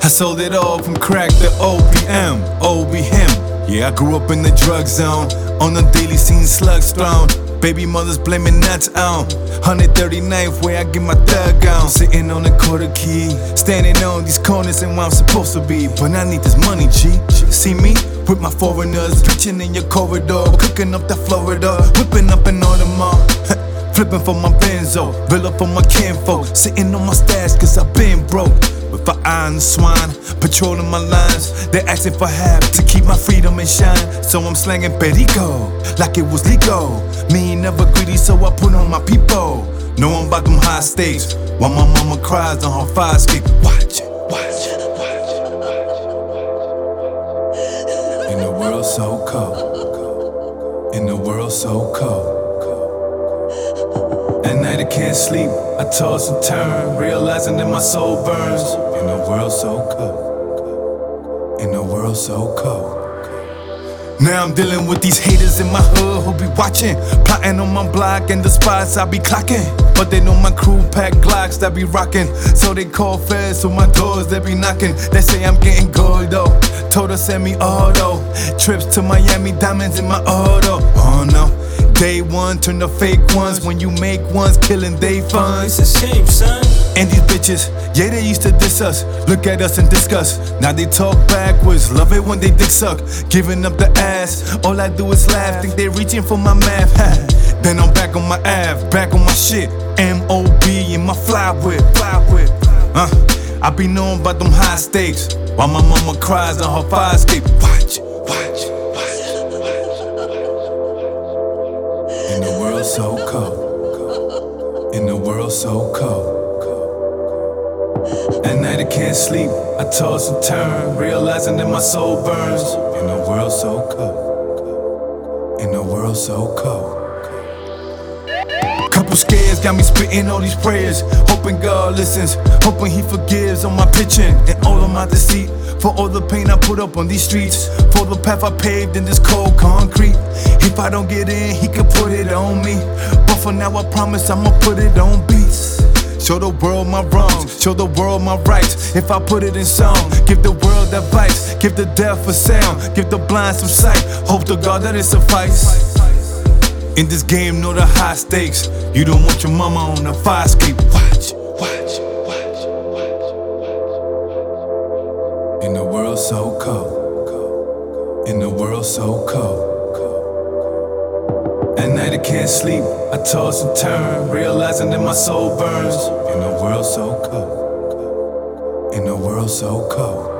I sold it all from crack to OPM, OB him. Yeah, I grew up in the drug zone, on the daily scene slugs thrown. Baby mothers blaming nuts on 139th where I get my thug on. Sitting on the quarter key, standing on these corners and where I'm supposed to be. But I need this money, G. See me with my foreigners, preaching in your corridor, cooking up that Florida, whipping up an Audemars. Flipping for my benzo, bill up for my kinfolk, sitting on my stash cause I been broke. With an eye on the swine, patrolling my lines. They asking for half to keep my freedom and shine. So I'm slanging perico, like it was legal. Me ain't never greedy, so I put on my people. Know I'm about them high stakes, while my mama cries on her fire escape. Watch it, watch it, watch it, watch it. In the world so cold, in the world so cold. At night I can't sleep, I toss and turn, realizing that my soul burns. In a world so cold, in a world so cold. Now I'm dealing with these haters in my hood who be watching, plotting on my block and the spots I be clocking. But they know my crew pack Glocks that be rocking, so they call feds to my doors, they be knocking. They say I'm getting good though, told her send me auto, trips to Miami, diamonds in my auto. Oh no, day one turn to fake ones, when you make ones killing they fun. It's a shame, son. And these bitches, yeah, they used to diss us, look at us and discuss. Now they talk backwards, love it when they dick suck, giving up the ass. All I do is laugh, think they reaching for my math. Then I'm back on my Ave, back on my shit, M.O.B. in my fly whip. I be known about them high stakes, while my mama cries on her fire escape. Watch, watch, watch. In the world so cold, in the world so cold. At night I can't sleep, I toss and turn, realizing that my soul burns. In a world so cold, in a world so cold. Couple scares got me spitting all these prayers, hoping God listens, hoping He forgives on my pitching and all of my deceit. For all the pain I put up on these streets, for the path I paved in this cold concrete. If I don't get in, He could put it on me, but for now I promise I'ma put it on beats. Show the world my wrongs, show the world my rights. If I put it in song, give the world advice, give the deaf a sound, give the blind some sight. Hope to God that it suffice. In this game, know the high stakes. You don't want your mama on the fire escape. Watch, watch, watch, watch. In the world so cold, in the world so cold. At night I can't sleep, I toss and turn, realizing that my soul burns. In a world so cold, in a world so cold.